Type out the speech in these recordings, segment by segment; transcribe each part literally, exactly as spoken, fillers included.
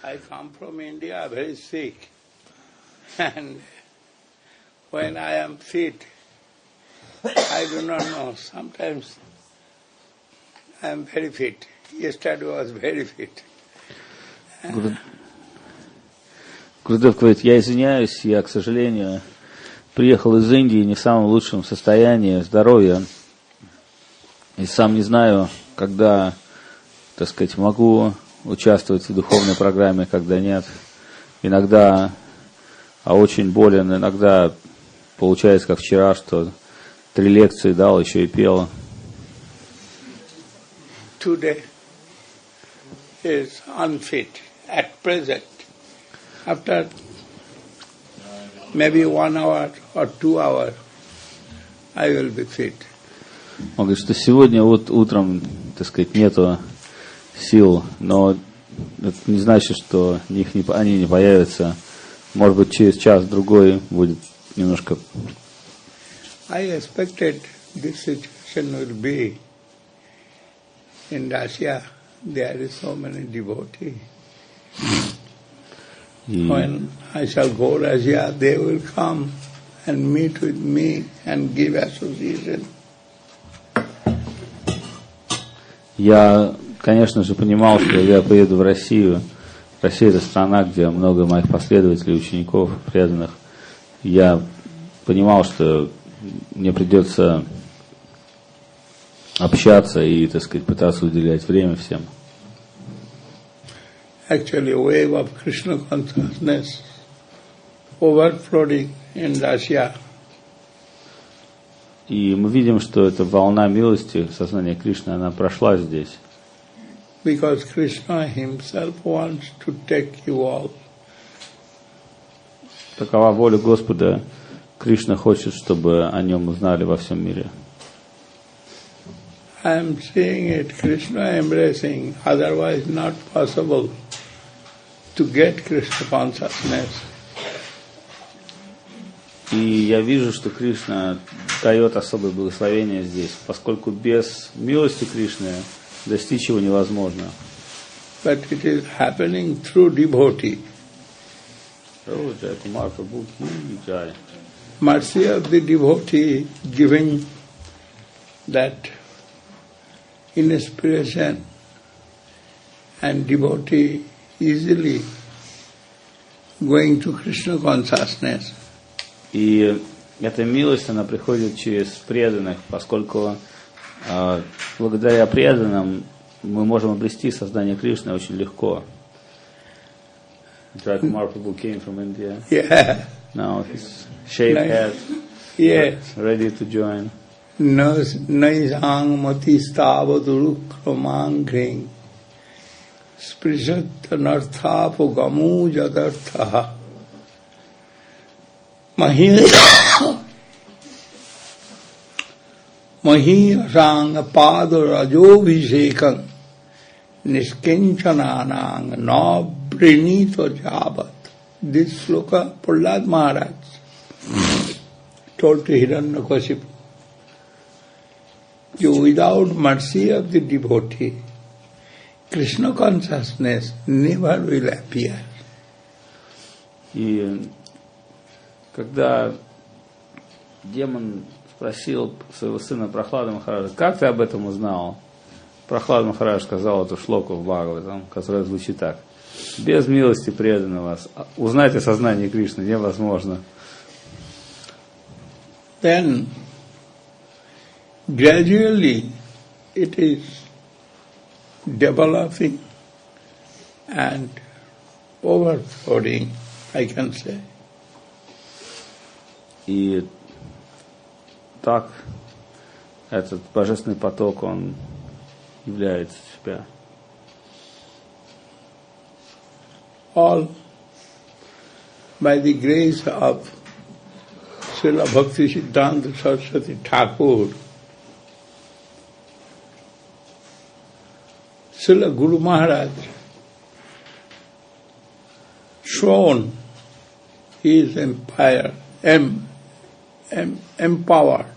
I come from India very sick, and when I am fit, I do not know. Sometimes I am very fit. Yesterday I was very fit. Гурудев говорит, я извиняюсь, я, к сожалению, приехал из Индии не в самом лучшем состоянии здоровья, и сам не знаю, когда, так сказать, могу участвовать в духовной программе, когда нет. Иногда, а очень болен, иногда получается, как вчера, что три лекции дал, еще и пел. Today is unfit at present. After maybe one hour or two hours, I will be fit. Он говорит, что сегодня вот утром, так сказать, нету сил, но это не значит, что них не, они не появятся. Может быть, через час-другой будет немножко. I expected this situation will be in Russia. There is so many devotees. И... When I shall go to Russia, they will come and meet with me and give association. Я, конечно же, понимал, что я поеду в Россию. Россия — это страна, где много моих последователей, учеников, преданных. Я понимал, что мне придется общаться и, так сказать, пытаться уделять время всем. Actually, a wave of Krishna consciousness overflowing in Russia. И мы видим, что эта волна милости, сознания Кришны, она прошла здесь. Because Krishna himself wants to take you all. Такова воля Господа. Кришна хочет, чтобы о нем узнали во всем мире. I am seeing it, Krishna embracing, otherwise not possible to get Krishna consciousness. И я вижу, что Кришна дает особое благословение здесь, поскольку без милости Кришны достичь его невозможно. But it is happening through devotee. Mercy of the devotee giving that inspiration, and devotee easily going to Krishna consciousness. И эта милость, она приходит через преданных, поскольку э, благодаря преданным мы можем обрести сознание Кришны очень легко. Jai Kumar Prabhu came from India. Yeah. Now he's shaved head, yes. ready to join. Naisang mati stavaduru kramangring sprishat narthapo gamu jadartha mahi mahirang padarajovishekan niskinchananang na prinito jabat. This sloka Prahlad Maharaj told to Hiranyakashipu. You, without mercy of the devotee, Krishna consciousness never will appear. И когда демон спросил своего сына Прохлада Махараджа, как ты об этом узнал? Прохлад Махарадж сказал эту шлоку в Бхагаватам, которая звучит так: без милости преданного узнать о сознании Кришны невозможно. Then gradually it is developing and overflowing, I can say. И так этот божественный поток, он является себя. All by the grace of Srila Bhakti Siddhanta Saraswati Thakur, Srila Guru Maharaj shown his empire, em, em, empowered.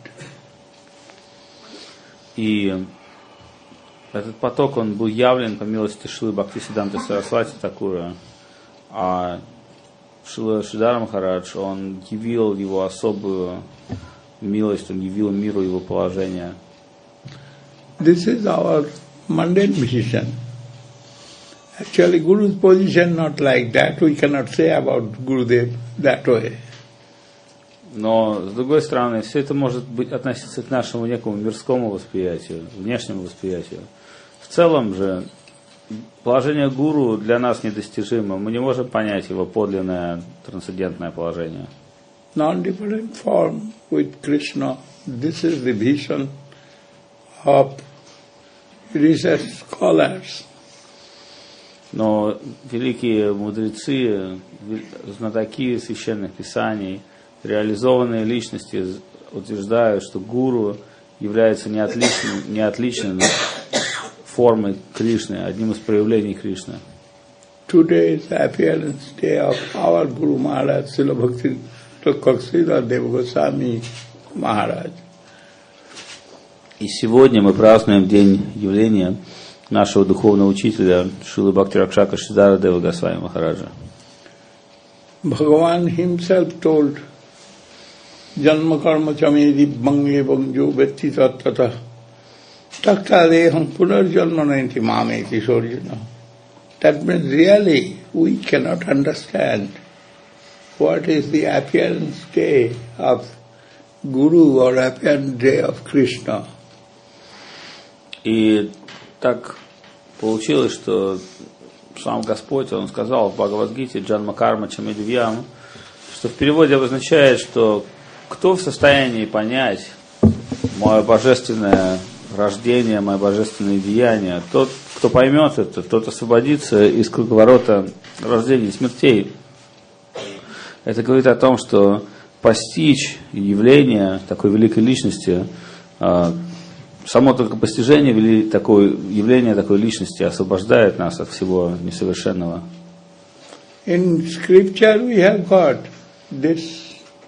И этот поток, он был явлен по милости Шрилы Бхактисиддханты Сарасвати Такура. А Шрила Шридхар Махарадж, он явил его особую милость, он явил миру его положение. This is our mundane position. Actually, Guru's position not like that. We cannot say about Gurudev that way. Но, с другой стороны, все это может быть относиться к нашему некому мирскому восприятию, внешнему восприятию. В целом же, положение гуру для нас недостижимо. Мы не можем понять его подлинное трансцендентное положение. Non-different form with Krishna. This is the vision of research scholars. Но великие мудрецы, знатоки священных писаний, реализованные личности утверждают, что гуру является не отличным, не отличной формой Кришны, одним из проявлений Кришны. Today is the appearance day of our Guru Maharaj, Srila Bhakti Sridhar Deva Goswami Maharaj. И сегодня мы празднуем день явления нашего духовного учителя Шрилы Бхакти Ракшака Сридхара Дева Госвами Махараджа. Bhagavan himself told, Janma karma chamedi bangle bangjo vetti tattata takta deham punarjanma nainti mameti sorjuna. That means really we cannot understand what is the appearance day of Guru or appearance day of Krishna. И так получилось, что сам Господь, Он сказал в Бхагавад-гите Джанма карма чамедивьям, что в переводе обозначает, что кто в состоянии понять мое божественное рождение, мое божественное деяние, тот, кто поймет это, тот освободится из круговорота рождений и смертей. Это говорит о том, что постичь явление такой великой личности, само только постижение такой, явления такой личности освобождает нас от всего несовершенного. In scripture we have got this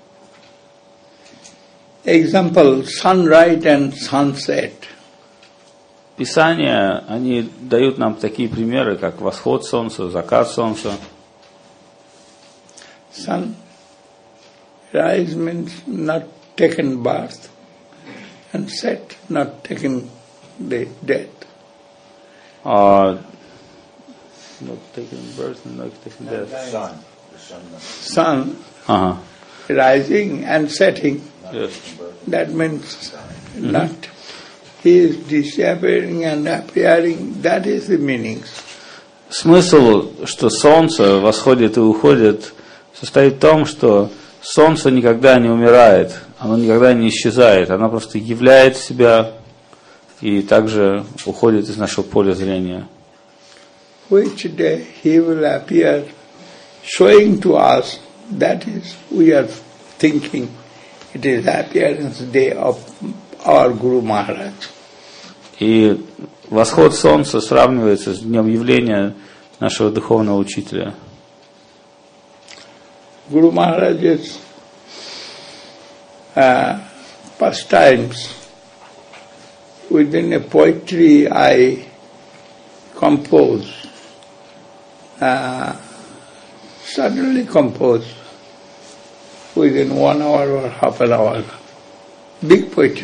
example, sunrise and sunset. Писания, они дают нам такие примеры, как восход солнца, закат солнца. Sunrise means not taken birth, and set not taken the death. Uh, not taken birth and not taken death. Sun. Sun Uh-huh. rising and setting. Yes. That means mm-hmm. not. He is disappearing and appearing. That is the meaning. Смысл, что солнце восходит и уходит, состоит в том, что солнце никогда не умирает, оно никогда не исчезает, оно просто являет себя и также уходит из нашего поля зрения. Which day he will appear, showing to us, that is, we are thinking, it is the appearance day of our Guru Maharaj. И восход солнца сравнивается с днем явления нашего духовного учителя. Guru Maharaj's uh, pastimes within a poetry I compose, uh, suddenly compose within one hour or half an hour. Big poetry.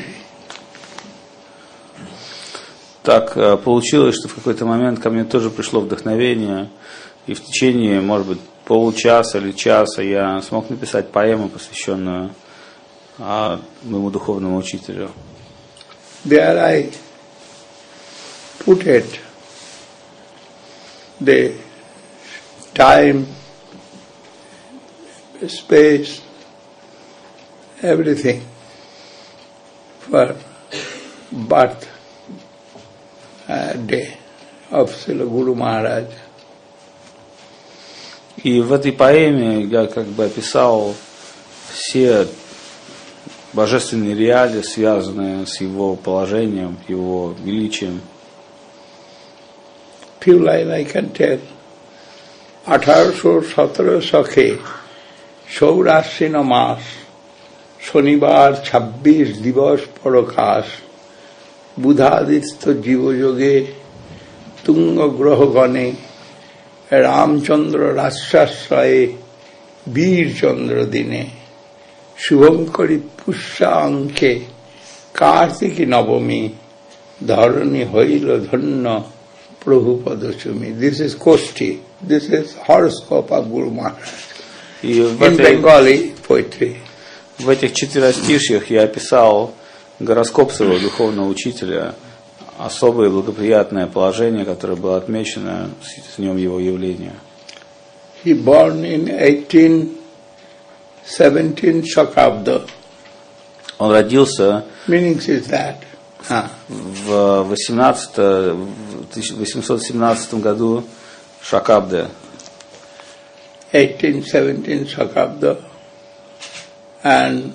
Так получилось, что в какой-то момент ко мне тоже пришло вдохновение, и в течение, может быть, получаса или часа я смог написать поэму, посвященную а, моему духовному учителю. There I put it, the time, space, everything for birth uh, day of Srila Guru Maharaj. И в этой поэме я как бы описал все божественные реалии, связанные с его положением, его величием. Few lines I can tell. আঠারোশো সতেরো শকে সৌরাশ্বিন মাস শনিবার ছাব্বিশ দিবস পরকাশ বুধাদিত্য জীবযোগে তুঙ্গ গ্রহগণে Ramchandra Rasasraye Bir Chandra Dine Shubhankari Pusha Anke Kartiki Navami Dharani Hoilo Dhanna Prabhupada Chumi. This is Koshti. This is horoscope of Guru Maharaj. In Bengali poetry. В этих четверостишьях я описал гороскоп своего духовного учителя, особое благоприятное положение, которое было отмечено с днем его явления. He born in eighteen seventeen Shakabda. Он родился Meaning is that. Ah. в восемьсот семнадцатом году Шакабда. eighteen seventeen Shakabda. And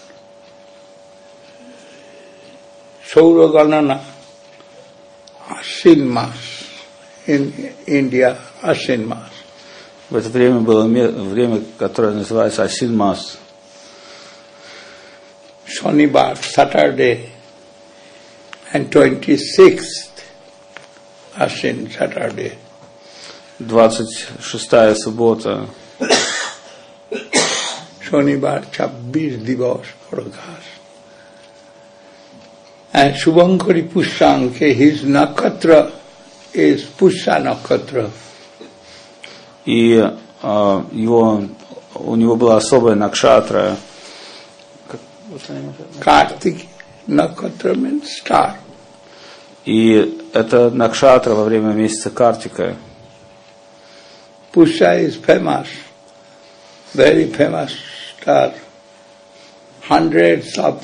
Saura Ganana, Ashin Mas, in India, Ashin Mas. В это время было время, которое называется Асин Мас. Shanibar, Saturday, and twenty-sixth Ashin, Saturday. двадцать шестая суббота. Shanibar, Chabbis Divas Prakash. And Shubhankari Pushanke, his nakatra is Pusha nakatra. И uh, его, у него была особая накшатра. Kartik nakatra means star. И это накшатра во время месяца Картика. Pusha is famous, very famous star. Hundreds of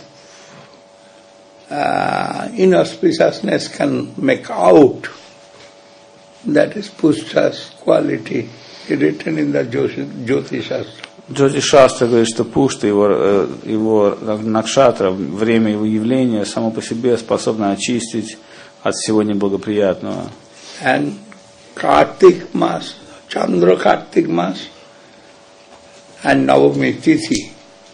uh, inauspiciousness can make out. That is Pusha's quality, written in the Jyoti Shastra. Джоти Шастра говорит, что Пушта, его, его накшатра, время его явления, само по себе способно очистить от всего неблагоприятного. And Kartik Mas, Chandra Kartik Mas, and Navami Tithi.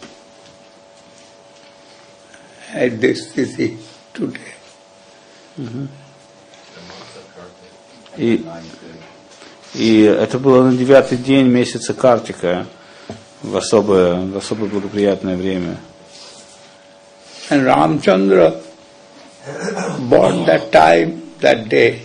At this Tithi today. Mm-hmm. И, и это было на девятый день месяца Картика, в особое, в особо благоприятное время. And Ramchandra born that time, that day.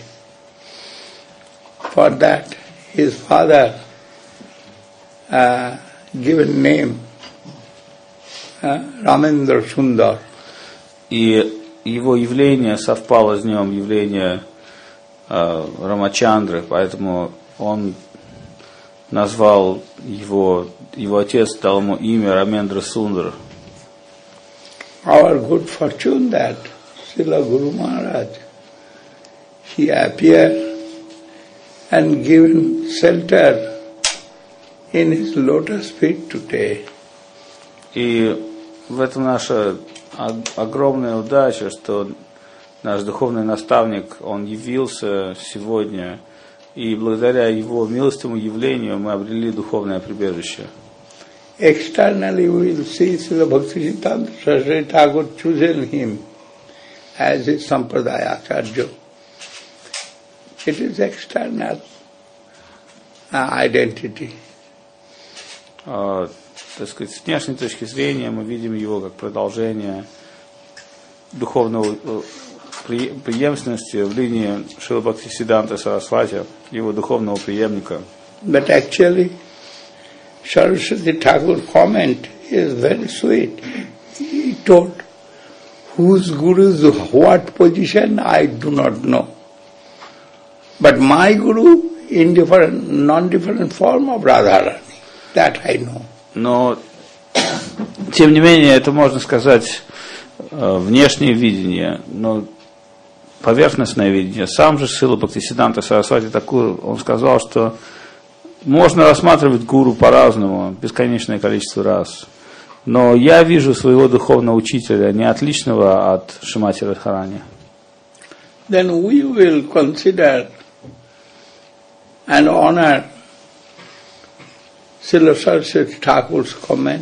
For that, his father uh, given name uh, Ramendra Sundar. И его явление совпало с днем явления э, Рамачандры, поэтому он назвал его, его отец дал ему имя Рамендра Сундар. Our good fortune that Srila Guru Maharaj, he appeared and given shelter in his lotus feet today. И в этом наша огромная удача, что наш духовный наставник, он явился сегодня, и благодаря его милостивому явлению мы обрели духовное прибежище. Externally we will see Srila Bhaktisiddhanta Saraswati Thakur chosen him as his Sampradaya Acharya. It is external uh, identity. Uh, так сказать, с внешней точки зрения мы видим его как продолжение духовного преемственности в линии Шрила Бхактисиддханта Сарасвати, его духовного преемника. But actually, Saraswati Thakur's comment is very sweet. He told, whose Guru's what position, I do not know. But my Guru, in different, non-different form of Radharani, that I know. Но, тем не менее, это можно сказать внешнее видение, но поверхностное видение. Сам же Шрила Бхактисиддханта Сарасвати Тхакур, он сказал, что можно рассматривать гуру по-разному, бесконечное количество раз. Но я вижу своего духовного учителя не отличного от Шримати Радхарани. Then we will consider and honor Srila Saraswati Thakur's comment.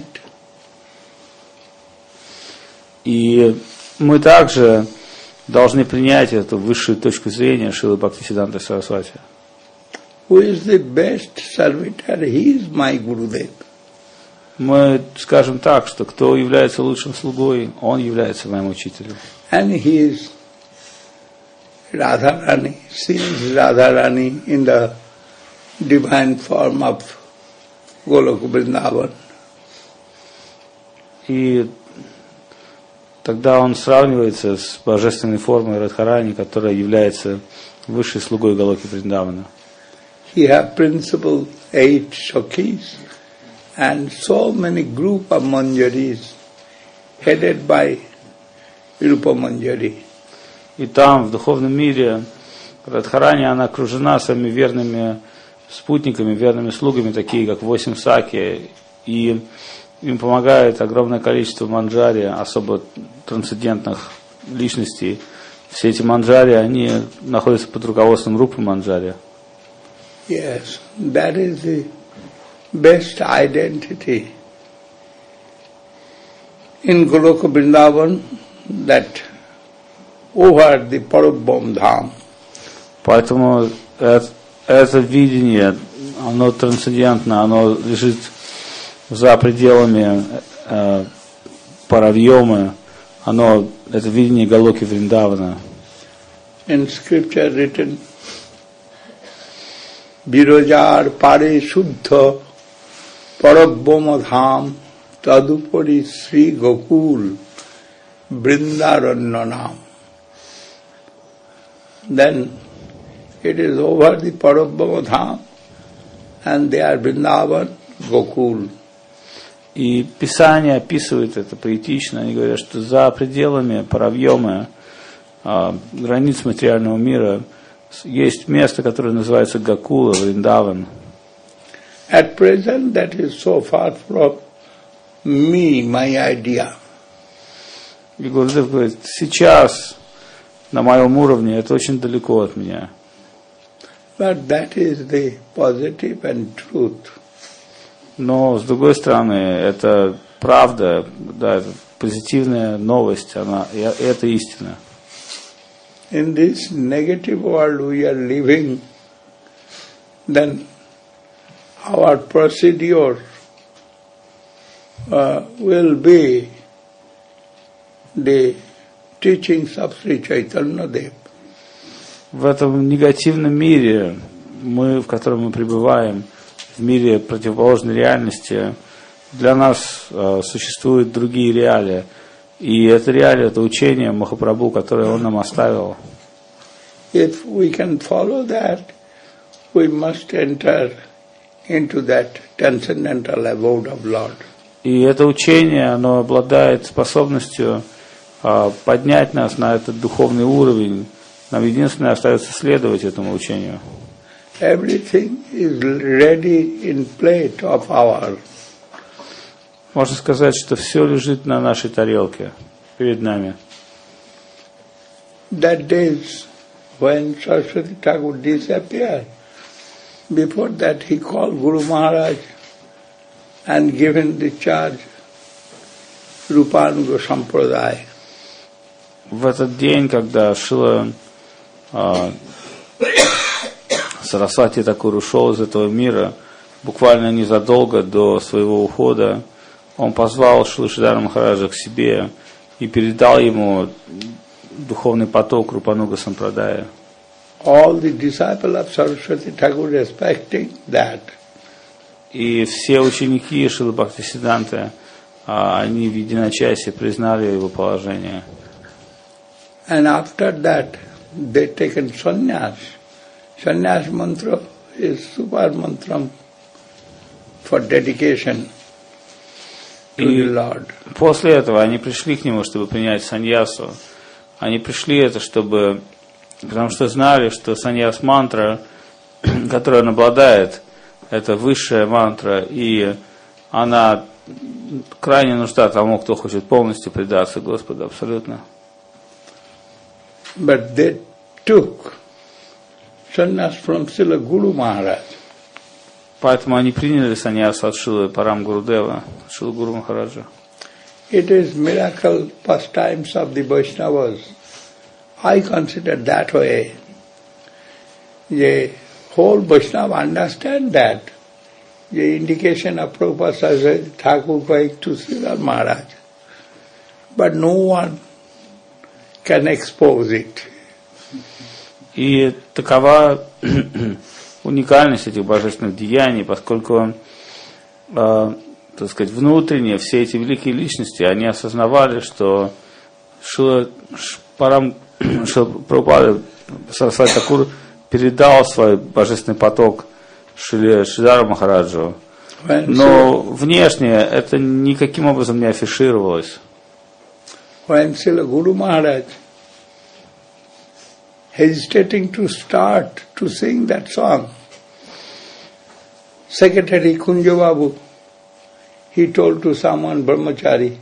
И мы также должны принять эту высшую точку зрения Шрилы Бхактисиддханты Сарасвати. who is the best servitor, he is my Gurudev. Мы скажем так, что кто является лучшим слугой, он является моим учителем. And he is Radharani, she is Radharani in the divine form of Golok Vrindavan. И тогда он сравнивается с божественной формой Радхарани, которая является высшей слугой Галоки Вриндавана. He have principal eight Sakhis and so many group of Manjaris headed by Rupa Manjari. И там, в духовном мире, Радхарани, она окружена своими верными спутниками, верными слугами, такие как восемь саки, и им помогает огромное количество манджари, особо трансцендентных личностей. Все эти манджари, они находятся под руководством Рупы Манджари. Yes, that is the best identity in Goloka Vrindavan, that over the Parabham Dham. Поэтому это, это видение, оно трансцендентно, оно лежит за пределами э, Паравьомы, оно, это видение Галоки Вриндавана. In scripture written, Virajar Pare Shuddha Parabhama Dham Tadupari Sri Gokul Vrindaranyanam. Then it is over the Parabhama Dham and they are Vrindavan, Gokul. И Писание описывает это поэтично. Они говорят, что за пределами Паравьомы, границ материального мира, есть место, которое называется Гокула, Вриндаван. At present, that is so far from me, my idea. И Гурудев говорит, сейчас на моем уровне это очень далеко от меня. But that is the positive and truth. Но, с другой стороны, это правда, да, это позитивная новость, она, это истина. In this negative world we are living, then our procedure uh, will be the teachings of Sri Chaitanya Dev. В этом негативном мире, мы, в котором мы пребываем, в мире противоположной реальности, для нас э, существуют другие реалии. И это реалия, это учение Махапрабху, которое он нам оставил. If we can follow that, we must enter into that transcendental abode of Lord. И это учение, оно обладает способностью э, поднять нас на этот духовный уровень. Нам единственное остается следовать этому учению. Everything is ready in plate of our. Можно сказать, что все лежит на нашей тарелке, перед нами. That days when Saraswati Thakur disappeared, before that he called Guru Maharaj and given the charge Rupanuga Sampradaya. В этот день, когда Шила э, Сарасвати Такур ушел из этого мира, буквально незадолго до своего ухода, он позвал Шилу Шридхара Махараджа к себе и передал ему духовный поток Рупануга Сампрадая. All the disciples of Saraswati Thakur respecting that. И все ученики Шилы Бхактисиддханты, они в единочасье признали его положение. And after that, they taken sannyas. Sannyas mantra is super mantra for dedication to the Lord. После этого они пришли к нему, чтобы принять саньясу. Они пришли это, чтобы, потому что знали, что саньяс-мантра, которой он обладает, это высшая мантра, и она крайне нужна тому, кто хочет полностью предаться Господу, абсолютно. But they took sannyas from Srila Guru Maharaj. Поэтому они приняли саньясу от Шилы Парам Гурудева, от Шилы Гуру Махараджа. It is miracle pastimes of the Vaishnavas. I consider that way. They, whole Vaishnava understand that. The indication of Prabhupada says Thakur going to Sridhar Maharaj. But no one can expose it. И такова уникальность этих божественных деяний, поскольку, э, так сказать, внутренне все эти великие личности, они осознавали, что Шила Прабхупада Сарасвати Такур передал свой божественный поток Шри Шридару Махараджу. Но внешне это никаким образом не афишировалось. When Srila Guru Maharaj hesitating to start to sing that song, Secretary Kunja Babu, he told to someone, Brahmachari,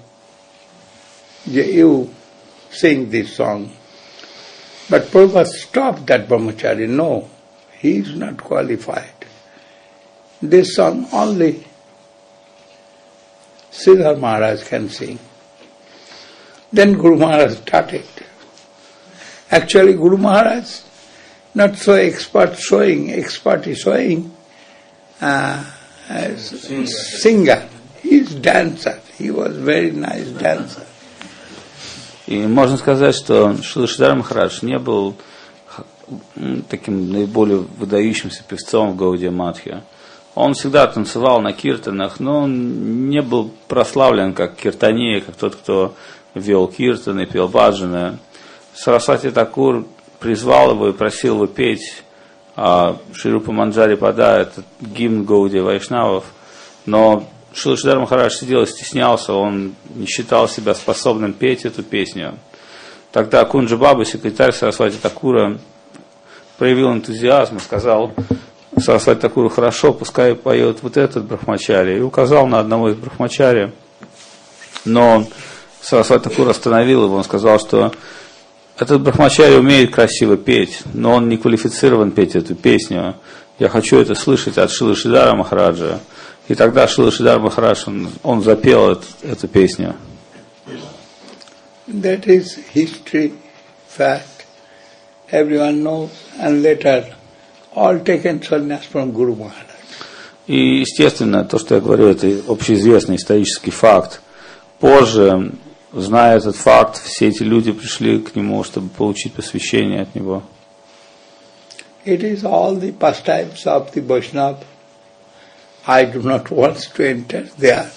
you sing this song. But Prabhupada stopped that Brahmachari. No, he is not qualified. This song only Sridhar Maharaj can sing. Then Guru Maharaj started. Actually, Guru Maharaj not so expert showing, expert is showing uh, as singer. He is dancer. He was very nice dancer. И можно сказать, что Шрила Шридар Махарадж не был таким наиболее выдающимся певцом в Гаудия Матхе. Он всегда танцевал на киртанах, но он не был прославлен как киртания, как тот, кто вел киртаны, пел баджаны. Сарасвати Такур призвал его и просил его петь а Шри Рупа Манджари Пада, этот гимн Гаудия Вайшнавов, но Шрила Шридар Махарадж сидел и стеснялся, он не считал себя способным петь эту песню. Тогда Кунджа Баба, секретарь Сарасвати Такура, проявил энтузиазм и сказал Сарасвати Такуру: хорошо, пускай поет вот этот брахмачари, и указал на одного из брахмачари. Но Сарасвати Такур остановил его, он сказал, что этот брахмачари умеет красиво петь, но он не квалифицирован петь эту песню. Я хочу это слышать от Шрилы Шридара Махараджа. И тогда Шрила Шридар Махарадж, он, он запел эту, эту песню. That is history, fact. Everyone knows. And later, all taken sannyas from Guru Maharaj. И, естественно, то, что я говорю, это общеизвестный исторический факт. Позже, зная этот факт, все эти люди пришли к нему, чтобы получить посвящение от него. It is all the pastimes of the Vaishnava. I do not want to enter there.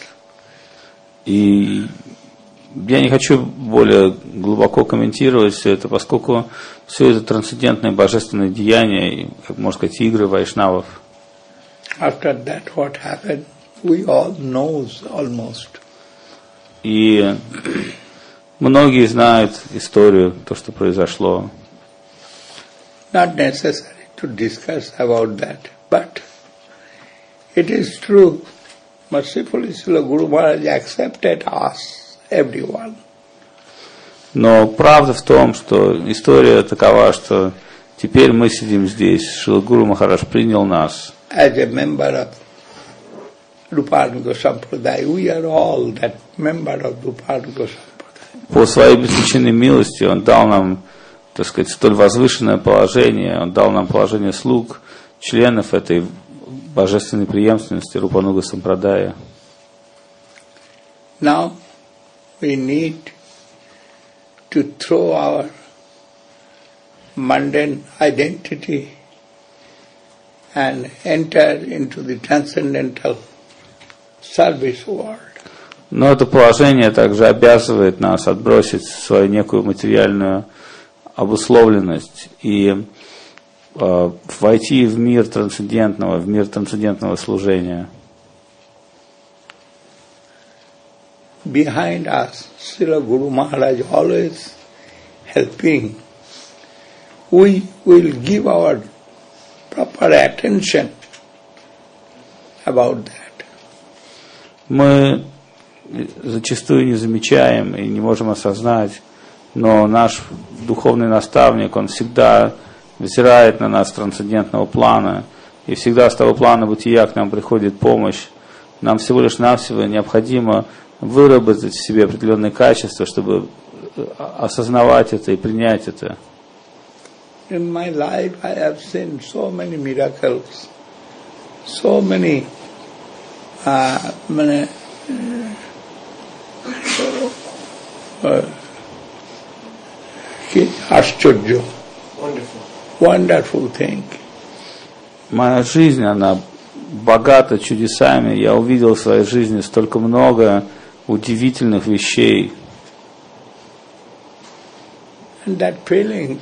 И я не хочу более глубоко комментировать все это, поскольку все это трансцендентное божественное деяние, как можно сказать, игры вайшнавов. After that, what happened, we all knows almost. И многие знают историю, то, что произошло. Not necessary to discuss about that, but it is true. Mercifully, Srila Guru Maharaj accepted us, everyone. Но правда в том, что история такова, что теперь мы сидим здесь. Шрила Гуру Махарадж принял нас. As a member of Rupanuga Sampradaya, we are all that member of Rupanuga Sampradaya. По своей беспричинной милости он дал нам, так сказать, столь возвышенное положение, он дал нам положение слуг, членов этой божественной преемственности Рупануга Сампрадая. Now we need to throw our mundane identity and enter into the transcendental service world. Но это положение также обязывает нас отбросить свою некую материальную обусловленность и э, войти в мир трансцендентного, в мир трансцендентного служения. Behind us, Srila Guru Maharaj always helping. We will give our proper attention about that. Мы зачастую не замечаем и не можем осознать, но наш духовный наставник, он всегда взирает на нас с трансцендентного плана, и всегда с того плана бытия к нам приходит помощь. Нам всего лишь навсего необходимо выработать в себе определенные качества, чтобы осознавать это и принять это. In my life I have seen so many miracles, so many uh, many, uh, Ashcharya, Wonderful. wonderful thing. Моя жизнь, она богата чудесами. Я увидел в своей жизни столько много удивительных вещей. And that feelings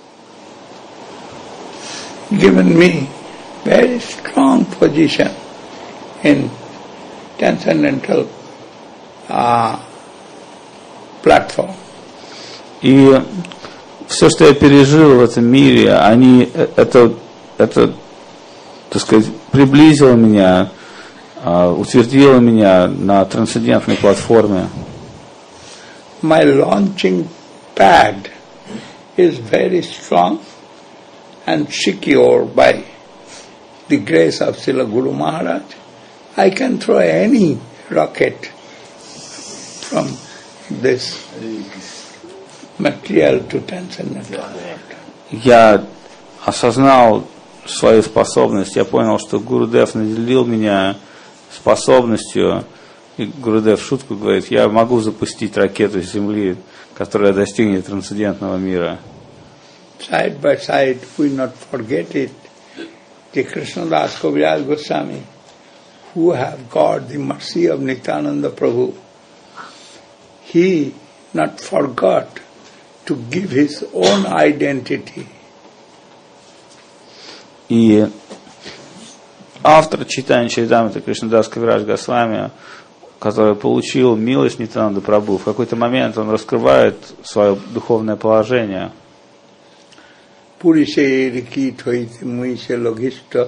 given me very strong position in transcendental uh, platform. И все, что я пережил в этом мире, они, это, это, так сказать, приблизило меня, утвердило меня на трансцендентной платформе. My launching pad is very strong and secure by the grace of Srila Guru Maharaj. I can throw any rocket from this material to transcendental world. Я осознал свою способность, я понял, что Гурудев наделил меня способностью, и Гурудев в шутку говорит, я могу запустить ракету с Земли, которая достигнет трансцендентного мира. Side by side, we not forget it. The Krishnadas Kaviraj Goswami, who have got the mercy of Nityananda Prabhu, he not forgot to give his own identity. И автор читания Чаритамриты Кришнадас Кавирадж Госвами, который получил милость Нитянанды Прабху, в какой-то момент он раскрывает свое духовное положение. Purisher kit hoite muise logishta,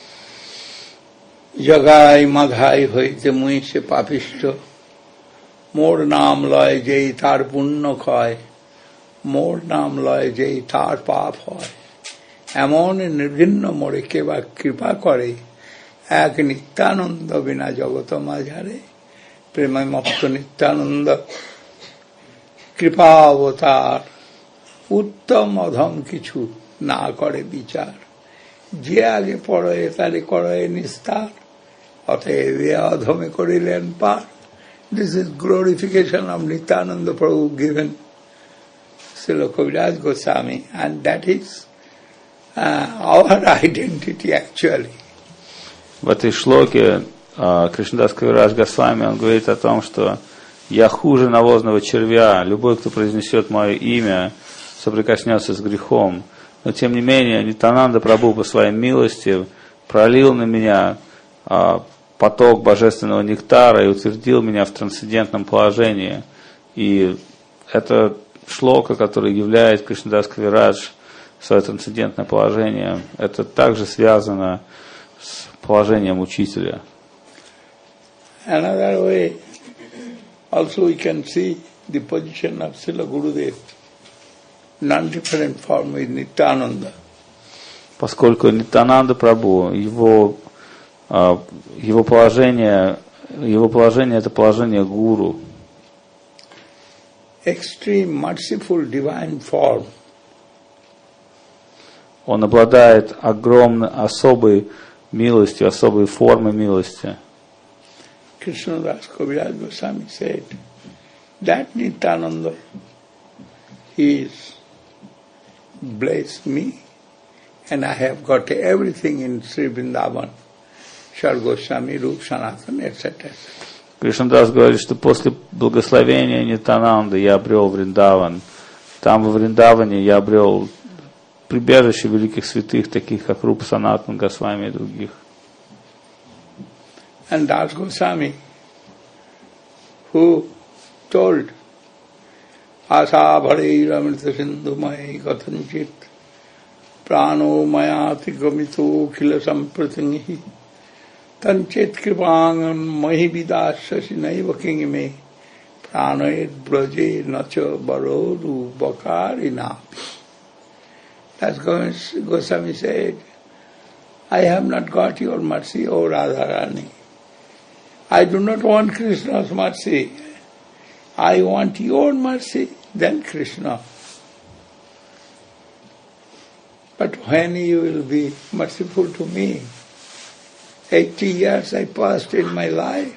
jagai madhai hoite muise papishta, mor naam loy jei tar punno khoy, mor naam loy jei tar pap hoy. এমন নির্ভিন্ন মোরে কেবা কৃপা করে এক নিত্যানন্দ বিনা জগত মাঝারে প্রেময় মত্ত নিত্যানন্দ কৃপা অবতার উত্তম অধম কিছু না করে বিচার যে আগে পড়ে তারে করে নিস্তার অতএব অধমে করিলেন পার. This is glorification of Nityananda Prabhu given Srila Kaviraj Goswami, and that is Uh, our identity actually. В этой шлоке uh, Кришнадас Кавирадж Госвами, он говорит о том, что я хуже навозного червя, любой, кто произнесет мое имя, соприкоснется с грехом. Но тем не менее, Нитянанда Прабху по своей милости пролил на меня uh, поток божественного нектара и утвердил меня в трансцендентном положении. И это шлока, которая являет Кришнадас Кавирадж свое трансцендентное положение, это также связано с положением учителя. Another way, also we can see the position of Srila Gurudev, non-different form with Nityananda. Поскольку Нитянанда Прабху, его, его положение, его положение это положение гуру. Extreme merciful divine form. Он обладает огромной, особой милостью, особой формой милости. Krishnadas Kaviraj Goswami said that Nityananda is blessed me and I have got everything in Sri Vrindavan, Shar Goswami, Rup Sanatan, et cetera. Кришнадас говорит, что после благословения Нитянанды я обрел Вриндаван. Там во Вриндаване я обрел прибежище великих святых, таких как Рупа Санатан Госвами и других. And Das Goswami, who told Asa Bharei Ramrita Sindhu Mai Kathanchit Prano Mayati Gamito Khila Sampratingi Tanchit Kripangan Mahi Vidasasi Naiva Kingime Pranoed Braje Nacha Barodu Bakari Napi. As Goswami said, I have not got your mercy, O Radharani. I do not want Krishna's mercy. I want your mercy, then Krishna. But when you will be merciful to me? Eighty years I passed in my life,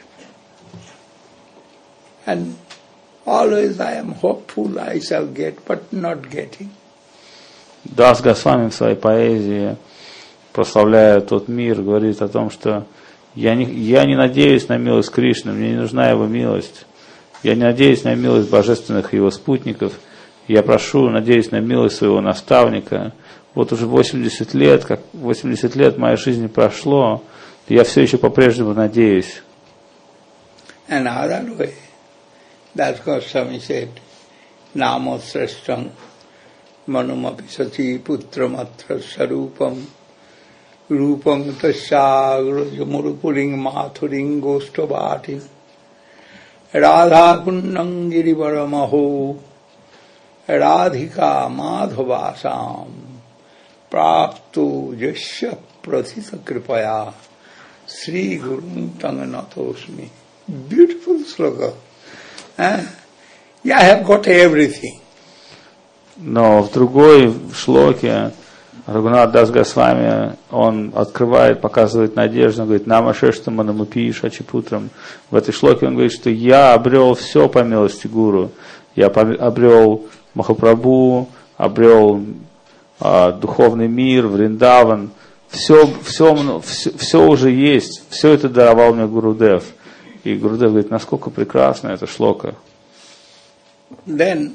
and always I am hopeful I shall get, but not getting. Дас Госвами в своей поэзии, прославляя тот мир, говорит о том, что я не, я не надеюсь на милость Кришны, мне не нужна его милость. Я не надеюсь на милость божественных его спутников. Я прошу, надеюсь на милость своего наставника. Вот уже восемьдесят лет, как восемьдесят лет моей жизни прошло, я все еще по-прежнему надеюсь. Another way, that Goswami said, Namo Srashtam Manumapi Sachi Putramatra Sarupam Rupam Tasyagrajamurupuling Mathuring Gostabhati Radha Kunnam Girivaramaho Radhika Madhavasam Prapto Jasya Prathita Kripaya Sri Gurun Tanganatosmi. Beautiful sloka. Eh? Yeah, I have got everything. Но в другой шлоке Рагунат Дас Госвами, он открывает, показывает надежду, он говорит, Нама Шештама Намупи Шачипутрам. В этой шлоке он говорит, что я обрел все по милости Гуру. Я обрел Махапрабху, обрел а, духовный мир, Вриндаван. Все, все, все, все уже есть, все это даровал мне Гурудев. И Гурудев говорит, насколько прекрасна эта шлока. Then,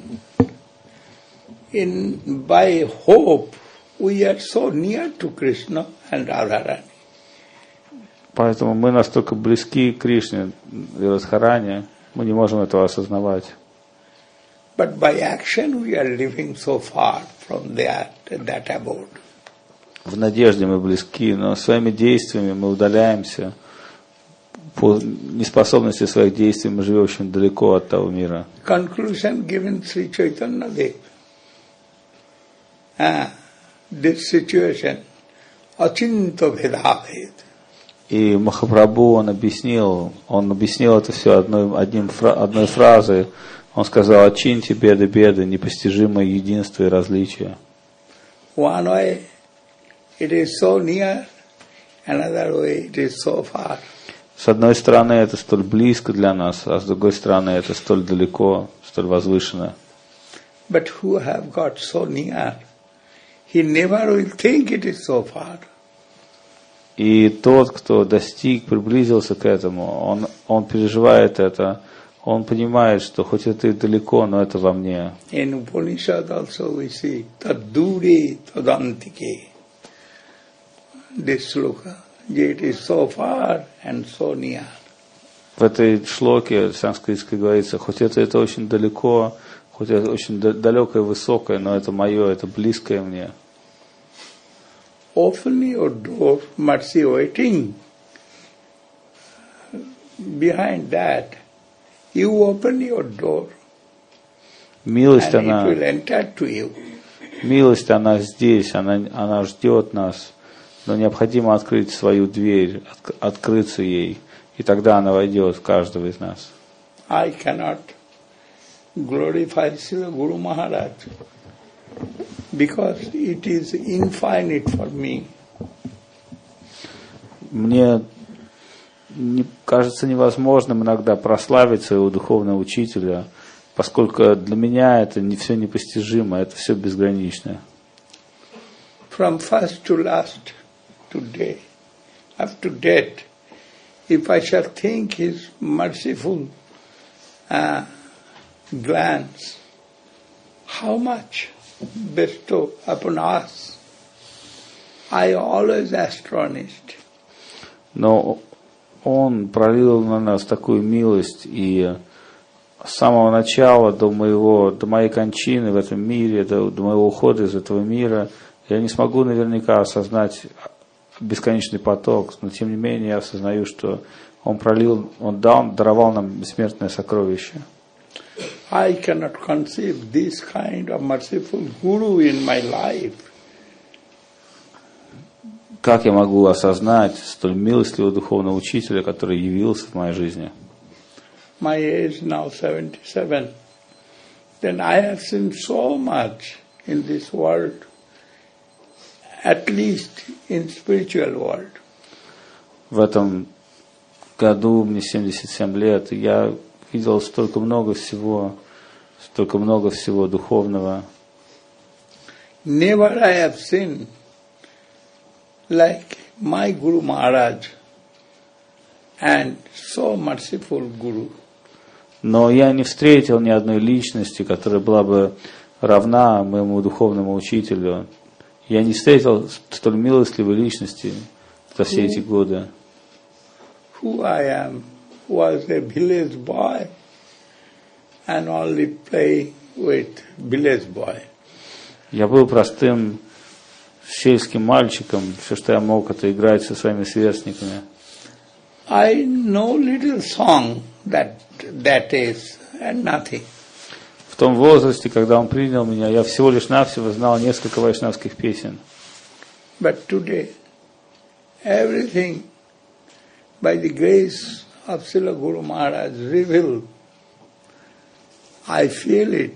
in by hope, we are so near to Krishna and Radharani. Поэтому мы настолько близки к Кришне и Радхарани, мы не можем этого осознавать. But by action we are living so far from that, that abode. В надежде мы близки, но своими действиями мы удаляемся. По неспособности своих действий мы живем очень далеко от того мира. Conclusion given Sri Chaitanya Dev. Ah, this situation, achinta bhedabhed. И Махапрабху он объяснил, он объяснил это все одной, одним, одной фразой. Он сказал, очиньте беды, беды, непостижимое единство и различие. One way it is so near, another way it is so far. С одной стороны это столь близко для нас, а с другой стороны это столь далеко, столь возвышенно. But who have got so near, he never will think it is so far. И тот, кто достиг, приблизился к этому, он, он переживает это, он понимает, что хоть это и далеко, но это во мне. In Upanishad also we see tadure tadantike. This sloka, it is so far and so near. В этой шлоке санскритской говорится, хоть это, это очень далеко, хоть это очень далекое, высокое, но это мое, это близкое мне. Open your door, mercy waiting. Behind that, you open your door, Милость, and она, it will enter to you. милость, она здесь, она, она ждет нас, но необходимо открыть свою дверь, от, открыться ей, и тогда она войдет в каждого из нас. I cannot glorify Srila Guru Maharaj because it is infinite for me. Мне не, кажется невозможным иногда прославить своего духовного учителя, поскольку для меня это не все непостижимо, это все безгранично. From first to last, today, up to date, if I shall think his merciful uh, glance, how much bestow upon us, I always astonished. Но он пролил на нас такую милость, и с самого начала до моего, до моей кончины в этом мире, до, до моего ухода из этого мира, я не смогу наверняка осознать бесконечный поток, но тем не менее я осознаю, что он пролил, он дал, даровал нам бессмертное сокровище. I cannot conceive this kind of merciful guru in my life. Как я могу осознать столь милостливого духовного учителя, который явился в моей жизни? My age now seventy-seven. Then I have seen so much in this world. at least in spiritual world. В этом году мне семьдесят семь лет, и я видел столько много всего, столько много всего духовного. Never I have seen like my Guru Maharaj and so merciful Guru. Но я не встретил ни одной личности, которая была бы равна моему духовному учителю. Я не встретил столь милостливой личности за все эти годы. Who I am was a village boy and only play with village boy. Я был простым сельским мальчиком. Все, что я мог, это играть со своими сверстниками. I know little song that that is and nothing. В том возрасте, когда он принял меня, я всего лишь навсего знал несколько вайшнавских песен. But today, everything by the grace of Srila Guru Maharaj revealed. I feel it.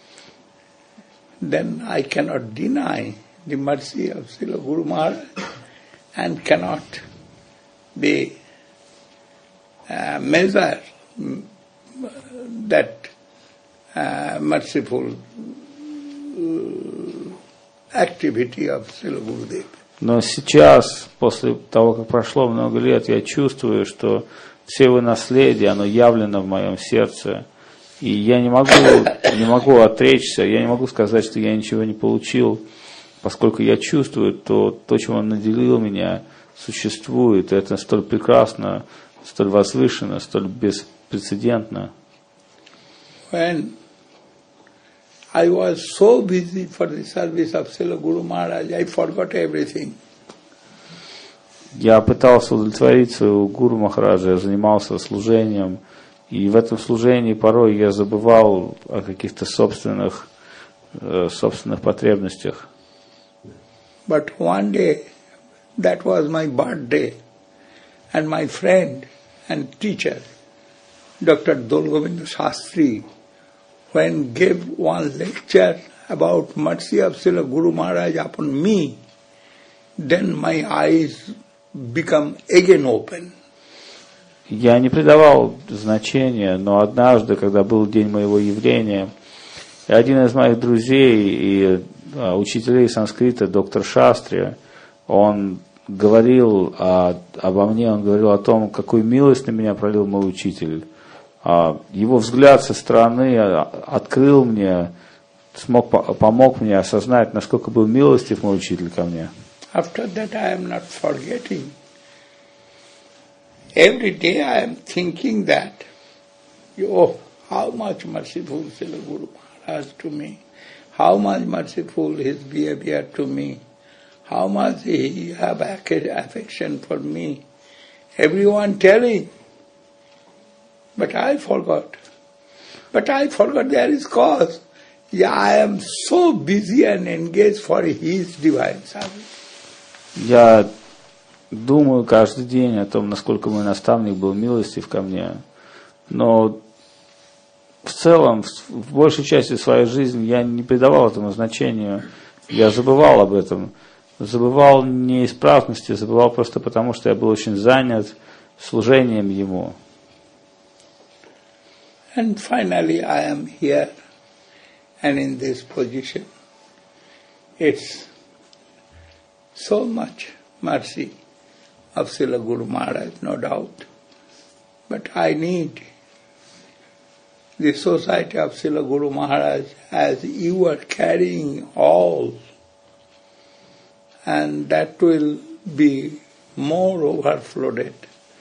Then I cannot deny the mercy of Srila Guru Maharaj and cannot be uh, measure that uh, merciful uh, activity of Srila Gurudev. Но сейчас, после того, как прошло много лет, я чувствую, что все его наследие, оно явлено в моем сердце. И я не могу, не могу отречься, я не могу сказать, что я ничего не получил, поскольку я чувствую, то, то, чем он наделил меня, существует. И это столь прекрасно, столь возвышенно, столь беспрецедентно. When I was so busy for the service of Srila Guru Maharaj, I forgot everything. Я пытался удовлетворить своего Гуру Махараджа, я занимался служением, и в этом служении порой я забывал о каких-то собственных, э, собственных потребностях. But one day, that was my birthday, and my friend and teacher, Doctor Dolgovinda Shastri, when gave one lecture about mercy of Srila Guru Maharaj upon me, then my eyes become again open. Я не придавал значения, но однажды, когда был день моего явления, один из моих друзей и а, учителей санскрита, доктор Шастри, он говорил о, обо мне, он говорил о том, какую милость на меня пролил мой учитель. А, его взгляд со стороны открыл мне, смог, помог мне осознать, насколько был милостив мой учитель ко мне. After that I am not forgetting. Every day I am thinking that, oh, how much merciful Srila Guru Maharaj to me, how much merciful his behavior to me, how much he have affection for me. Everyone telling, but I forgot. But I forgot there is cause. Yeah, I am so busy and engaged for his divine service. Я думаю каждый день о том, насколько мой наставник был милостив ко мне, но в целом, в большей части своей жизни я не придавал этому значению, я забывал об этом, забывал неисправности, забывал просто потому, что я был очень занят служением ему. And finally I am here and in this position. It's so much mercy of Srila Guru Maharaj, no doubt. But I need the society of Srila Guru Maharaj as you are carrying all, and that will be more overflowed.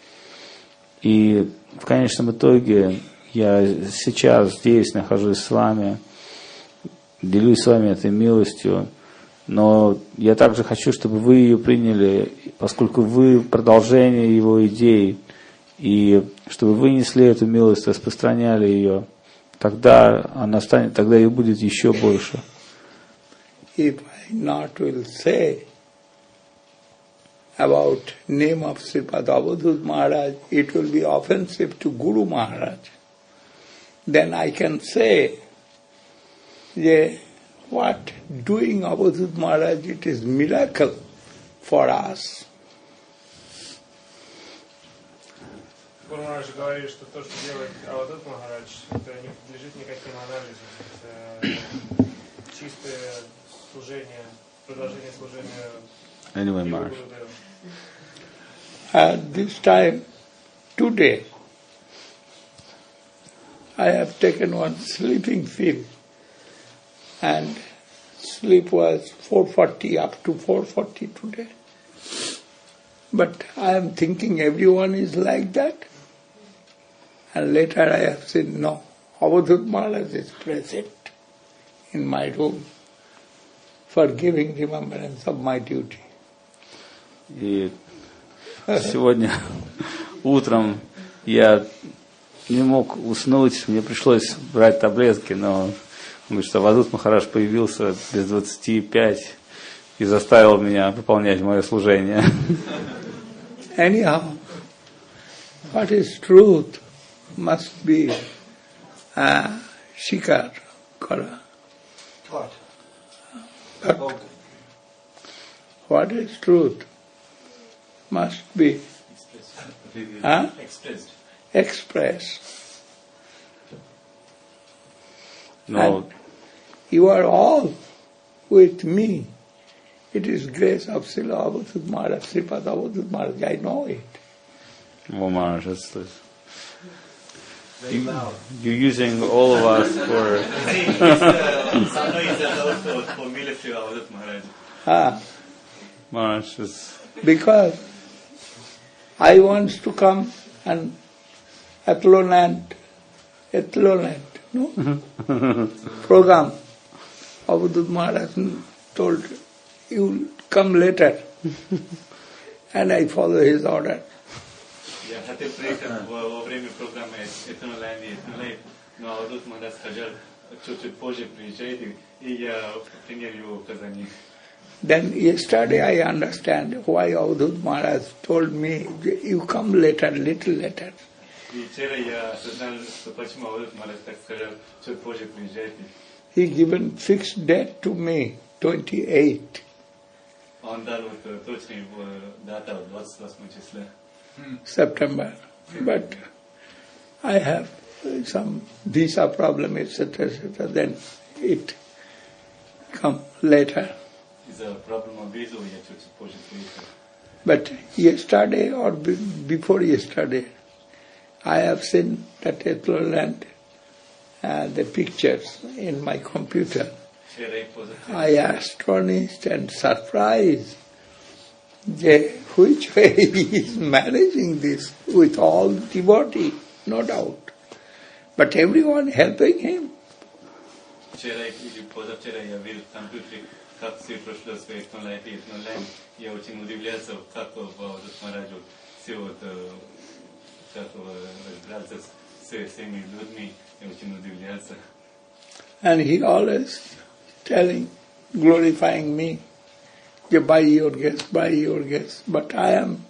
И в конечном итоге я сейчас здесь нахожусь с вами, делюсь с вами этой милостью, но я также хочу, чтобы вы ее приняли, поскольку вы продолжение его идей, и чтобы вы несли эту милость, распространяли ее, тогда она станет, тогда ее будет еще больше. If I not will say about name of Sripad Avadhut Maharaj, it will be offensive to Guru Maharaj. Then I can say, yeah, what doing Avadhut Maharaj, it is miracle for us. Гуру Махарадж говорит, что то, что делает Авадхут Махарадж, это не подлежит никаким анализам. Это чистое служение, продолжение служения Anyway, Его Maharaj. Гурудеву. At this time, today, I have taken one sleeping pill, and sleep was four forty up to four forty today. But I am thinking everyone is like that. And later I have said, no, Avadhut Maharaj is present in my room for giving remembrance of my duty. И сегодня утром я не мог уснуть, мне пришлось брать таблетки, но он говорит, что Авадхут Махарадж появился без двадцати пять и заставил меня выполнять мое служение. Anyhow, what is truth must be uh, shikar kara. What? But what is truth must be uh, Expressed. expressed. Но And you are all with me. It is grace of Srila Avadhut Maharaj, Sripad Avadhut Maharaj, I know it. О, Маharaj, it's this. Very loud. You're using all of us for... Sano is allowed for, for military Avadhut Maharaj. Ah, Maharaj is... because I want to come and Athlonant, Athlonant, no? Program. Avadhut Maharaj told, you will come later. And I follow his order. Я хотел приехать во время программы Этноландии, Этнолайф, но Авадхут Махарадж сказал, чуть-чуть позже приезжайте, и я принял его указания. Then yesterday I understand why Avadhut Maharaj told me, you come later, little later. И вчера я осознал, что почему Авадхут Махарадж так сказал, чуть позже приезжайте. He given fixed date to me, twenty-eight. Он дал вот точный дата двадцать восьмого числа. September. But I have some visa problem, et cetera, et cetera. Then it come later. Из-за проблемы визы я чуть позже приехал. But yesterday or be- before yesterday, I have seen that Etloland, uh, the pictures in my computer. Вчера и позавчера. I astonished and surprised. They, which way he is managing this with all devotee, no doubt. But everyone helping him. Вчера или позавчера я видел в компьютере, как все прошло с Этнолайф и Этнолайф. Я очень удивлялся, как Авадхут Махарадж все вот как разбирался с всеми людьми. Я очень удивлялся. And he always telling, glorifying me, you buy your guest, buy your guest. But I am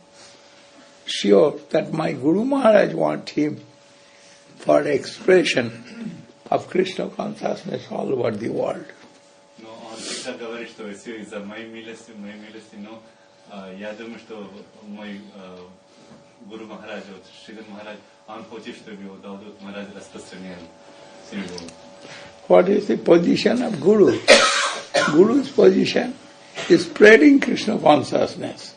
sure that my Guru Maharaj want him for expression of Krishna consciousness all over the world. Но он всегда говорит, что все из-за моей милости, моей милости, но я думаю, что мой Гуру Махарадж, вот Шридхар Махарадж, он хочет, чтобы его Авадхут Махарадж распространял всю его. What is the position of Guru? Guru's position is spreading Krishna consciousness.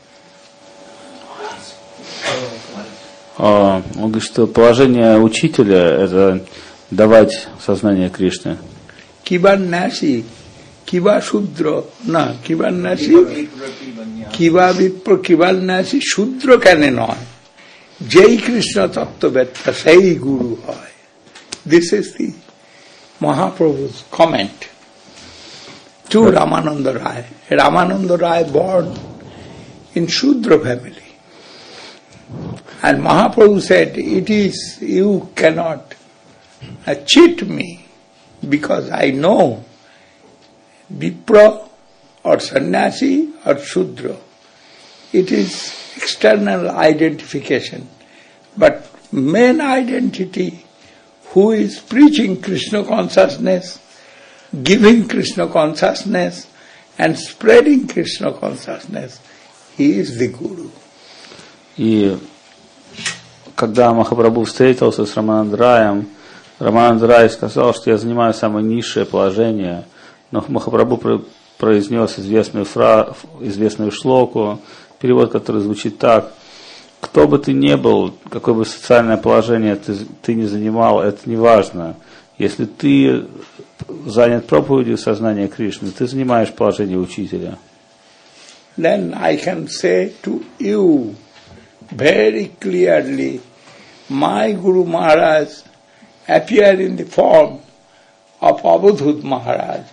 А, он говорит, что положение учителя – это давать сознание Кришны. Kiban nasi, kiba shudra, na, kiban nasi, kiba vipra, kiban nasi, shudra kane noy. Jai Krishna tattva-vetta, sei Guru hoy. This is the Mahaprabhu's comment to Ramananda Rai. Ramananda Rai born in Shudra family. And Mahaprabhu said, it is, you cannot uh, cheat me because I know Vipra or Sannyasi or Shudra. It is external identification. But main identity, who is preaching Krishna consciousness, giving Krishna consciousness and spreading Krishna consciousness. He is the Guru. И когда Махапрабху встретился с Раманандараем, Раманандарай сказал, что я занимаю самое низшее положение, но Махапрабху произнес известную, фра... известную шлоку, перевод, который звучит так: кто бы ты ни был, какое бы социальное положение ты, ты не занимал, это не важно. Если ты занят проповедью сознания Кришны, ты занимаешь положение учителя. Then I can say to you very clearly, my Guru Maharaj appeared in the form of Avadhut Maharaj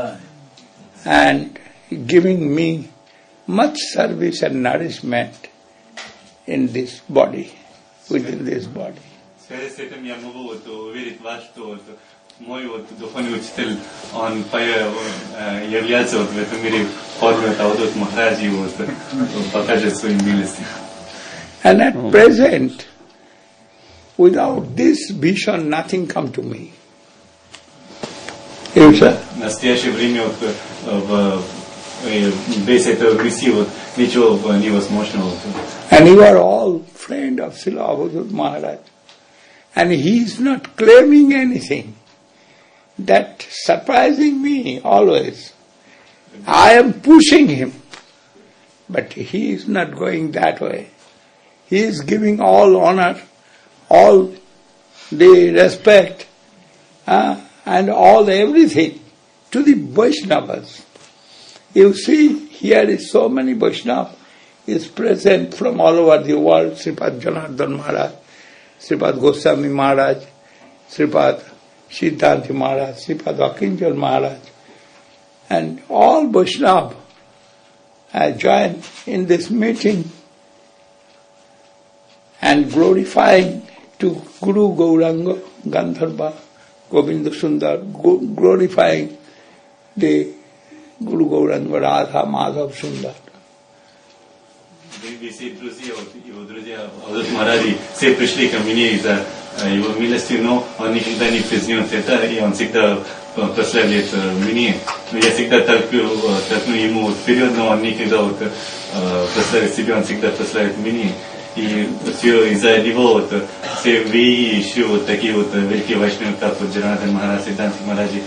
and giving me much service and nourishment in this body, within this body. С этим я могу вот уверить вас, что вот мой вот духовный учитель, он является вот в этом мире в форме Авадхут Махараджа и вот покажет свою милость. And at oh. present, without this vision, nothing come to me. You say? В настоящее время вот без этого миссии вот ничего невозможного. And you are all friend of Srila Avadhut Maharaj. And he is not claiming anything. That surprising me always. I am pushing him, but he is not going that way. He is giving all honor, all the respect, uh, and all everything to the Vaishnavas. You see, here is so many Vaishnavas is present from all over the world. Sripad Janardhan Maharaj, Sripad Goswami Maharaj, Sripad Siddhanti Maharaj, Sripad Akinjal Maharaj, and all Vaishnava uh, join in this meeting and glorifying to Guru Gauranga, Gandharva, Govinda Sundar, glorifying the Guru Gauranga, Radha, Madhav, Sundar. Все друзья, его друзья, Авадхут Махараджи, все пришли ко мне из-за его милости, но он никогда не признает это, и он всегда прославляет меня. Но я всегда толкну, толкну ему вперед, но он никогда вот, прославит себя, он всегда прославит меня. И все из-за него вот, все вы еще вот такие вот великие вайшнавы, как вот Джанардхан Махарадж, Сиддханти Махараджи.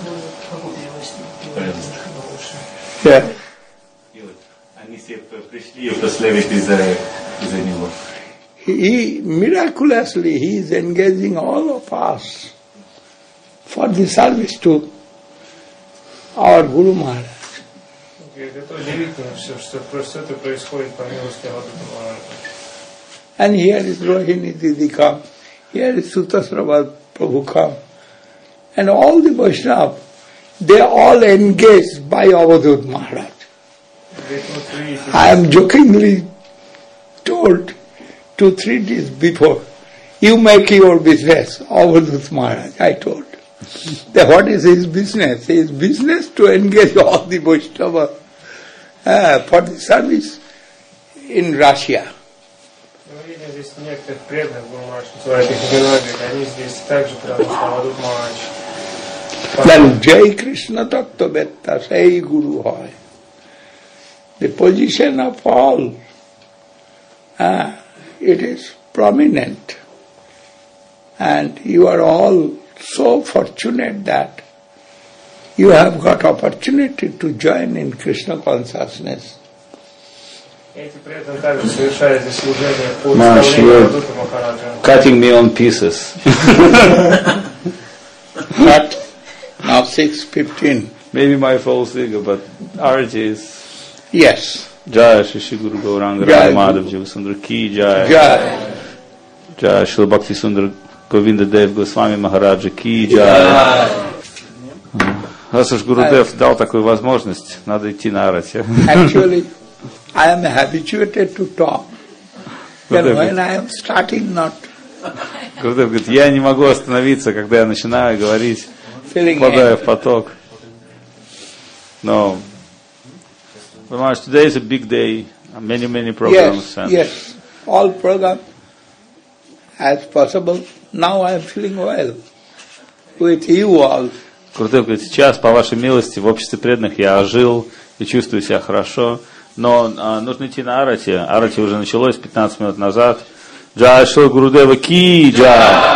Yeah. Они все пришли и прославить из-за из-за него. He, miraculously, he is engaging all of us for the service to our Guru Maharaj. Это удивительно все, что все это происходит по милости Авадхута Махараджа. And here is Rohini Didi come, here is Sutasrabha Prabhu come, and all the Vaishnava, they are all engaged by Avadhut Maharaj. I am jokingly told two, three days before, you make your business, Avadhut Maharaj, I told. That what is his business? His business to engage all the Vaishnava uh, for the service in Russia. Здесь некоторых преданных Гуру Махарадж, которые они здесь также потому что Авадхут Махарадж. Then Jai Krishna Tattva Vetta, say Guru Hoy. The position of all, uh, it is prominent. And you are all so fortunate that you have got opportunity to join in Krishna consciousness. Maharaj, you're cutting me on pieces. But now six fifteen. Maybe my false figure, but Arati is... Yes. Jai Shri Guru Gauranga Madhav Jiva Sundar Ki Jai. Jai. Jai Shri Bhakti Sundar Govinda Dev Goswami Махараджа Ки Джай. Раз уж Гурудев дал такую возможность, надо идти на Арати. Actually, I am habituated to talk. Then when I am starting not. Гурудев говорит, я не могу остановиться, когда я начинаю говорить, впадаю в поток. Но, Maharaj, today is a big day, many, many programs. Yes, and yes, all programs as possible. Now I am feeling well with you all. Гурудев говорит, сейчас, по вашей милости, в обществе преданных я ожил и чувствую себя хорошо. Но а, нужно идти на арати. Арати уже началось пятнадцать минут назад. Джай Шри Гурудева Ки Джай.